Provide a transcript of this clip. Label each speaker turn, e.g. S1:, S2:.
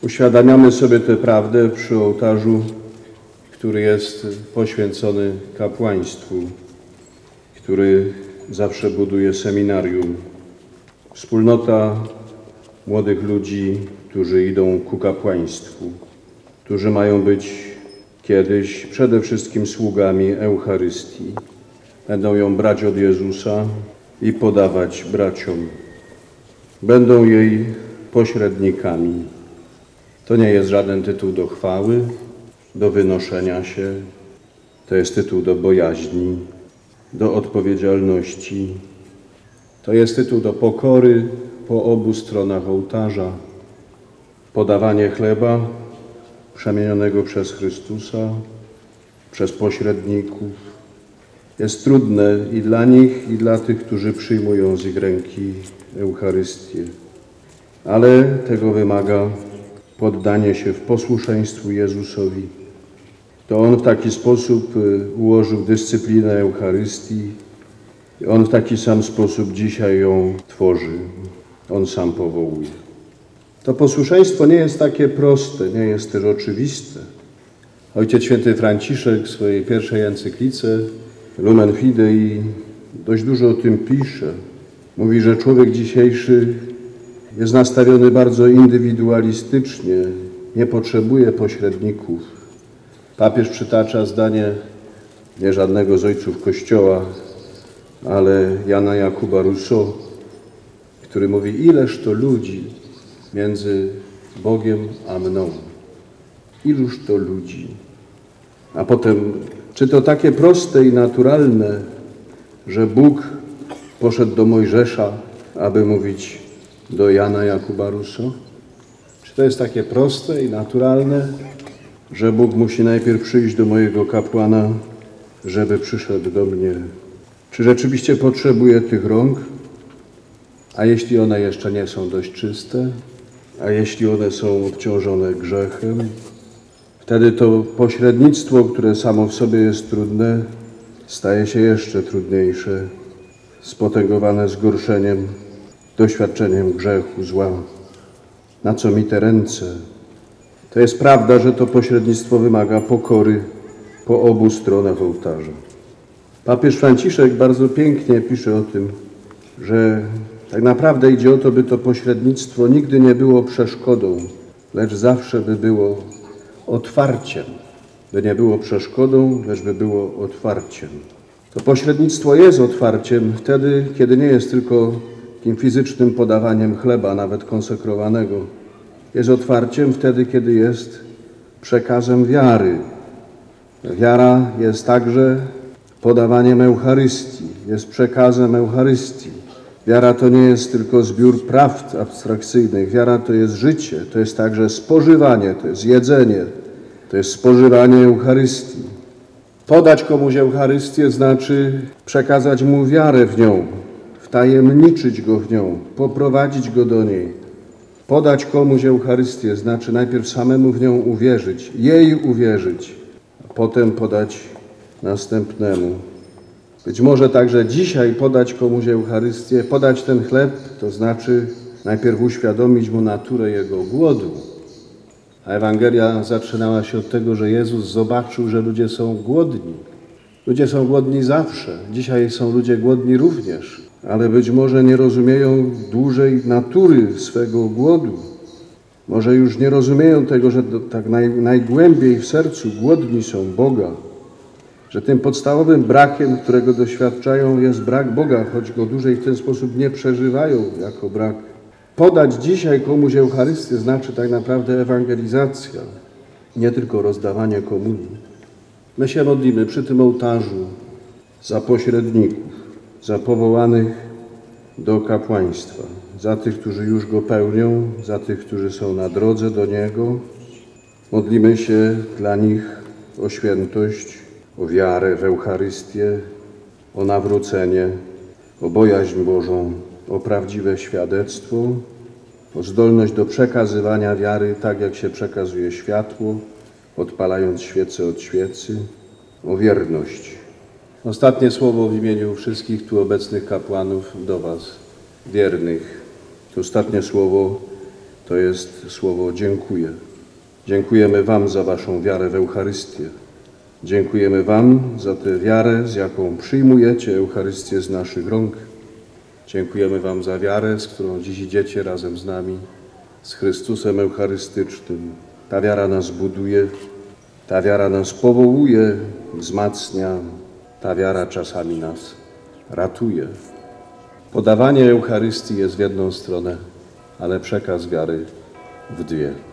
S1: Uświadamiamy sobie tę prawdę przy ołtarzu, który jest poświęcony kapłaństwu, który zawsze buduje seminarium. Wspólnota młodych ludzi, którzy idą ku kapłaństwu, którzy mają być kiedyś przede wszystkim sługami Eucharystii. Będą ją brać od Jezusa i podawać braciom. Będą jej pośrednikami. To nie jest żaden tytuł do chwały, do wynoszenia się. To jest tytuł do bojaźni, do odpowiedzialności. To jest tytuł do pokory po obu stronach ołtarza. Podawanie chleba przemienionego przez Chrystusa, przez pośredników jest trudne i dla nich, i dla tych, którzy przyjmują z ich ręki Eucharystię. Ale tego wymaga poddanie się w posłuszeństwu Jezusowi. To On w taki sposób ułożył dyscyplinę Eucharystii. On w taki sam sposób dzisiaj ją tworzy. On sam powołuje. To posłuszeństwo nie jest takie proste, nie jest też oczywiste. Ojciec Święty Franciszek w swojej pierwszej encyklice Lumen Fidei dość dużo o tym pisze. Mówi, że człowiek dzisiejszy jest nastawiony bardzo indywidualistycznie, nie potrzebuje pośredników. Papież przytacza zdanie nie żadnego z ojców Kościoła, ale Jana Jakuba Rousseau, który mówi, ileż to ludzi między Bogiem a mną. Iluż to ludzi. A potem, czy to takie proste i naturalne, że Bóg poszedł do Mojżesza, aby mówić do Jana Jakuba Rousseau? Czy to jest takie proste i naturalne, że Bóg musi najpierw przyjść do mojego kapłana, żeby przyszedł do mnie? Czy rzeczywiście potrzebuję tych rąk? A jeśli one jeszcze nie są dość czyste? A jeśli one są obciążone grzechem? Wtedy to pośrednictwo, które samo w sobie jest trudne, staje się jeszcze trudniejsze, spotęgowane zgorszeniem, doświadczeniem grzechu, zła. Na co mi te ręce? To jest prawda, że to pośrednictwo wymaga pokory po obu stronach ołtarza. Papież Franciszek bardzo pięknie pisze o tym, że tak naprawdę idzie o to, by to pośrednictwo nigdy nie było przeszkodą, lecz zawsze by było otwarciem. By nie było przeszkodą, lecz by było otwarciem. To pośrednictwo jest otwarciem wtedy, kiedy nie jest tylko takim fizycznym podawaniem chleba, nawet konsekrowanego. Jest otwarciem wtedy, kiedy jest przekazem wiary. Wiara jest także podawaniem Eucharystii, jest przekazem Eucharystii. Wiara to nie jest tylko zbiór prawd abstrakcyjnych. Wiara to jest życie, to jest także spożywanie, to jest jedzenie, to jest spożywanie Eucharystii. Podać komuś Eucharystię znaczy przekazać mu wiarę w nią, wtajemniczyć go w nią, poprowadzić go do niej. Podać komuś Eucharystię znaczy najpierw samemu w nią uwierzyć, jej uwierzyć, a potem podać następnemu. Być może także dzisiaj podać komuś Eucharystię, podać ten chleb, to znaczy najpierw uświadomić mu naturę jego głodu. A Ewangelia zaczynała się od tego, że Jezus zobaczył, że ludzie są głodni. Ludzie są głodni zawsze. Dzisiaj są ludzie głodni również, ale być może nie rozumieją dłużej natury swego głodu. Może już nie rozumieją tego, że tak najgłębiej w sercu głodni są Boga. Że tym podstawowym brakiem, którego doświadczają, jest brak Boga, choć go dłużej w ten sposób nie przeżywają jako brak. Podać dzisiaj komuś Eucharystię znaczy tak naprawdę ewangelizacja, nie tylko rozdawanie komunii. My się modlimy przy tym ołtarzu za pośredników, za powołanych do kapłaństwa, za tych, którzy już go pełnią, za tych, którzy są na drodze do niego. Modlimy się dla nich o świętość, o wiarę w Eucharystię, o nawrócenie, o bojaźń Bożą, o prawdziwe świadectwo, o zdolność do przekazywania wiary tak, jak się przekazuje światło, odpalając świecę od świecy, o wierność. Ostatnie słowo w imieniu wszystkich tu obecnych kapłanów do Was, wiernych. To ostatnie słowo to jest słowo dziękuję. Dziękujemy Wam za Waszą wiarę w Eucharystię. Dziękujemy Wam za tę wiarę, z jaką przyjmujecie Eucharystię z naszych rąk. Dziękujemy Wam za wiarę, z którą dziś idziecie razem z nami, z Chrystusem Eucharystycznym. Ta wiara nas buduje, ta wiara nas powołuje, wzmacnia, ta wiara czasami nas ratuje. Podawanie Eucharystii jest w jedną stronę, ale przekaz wiary w dwie.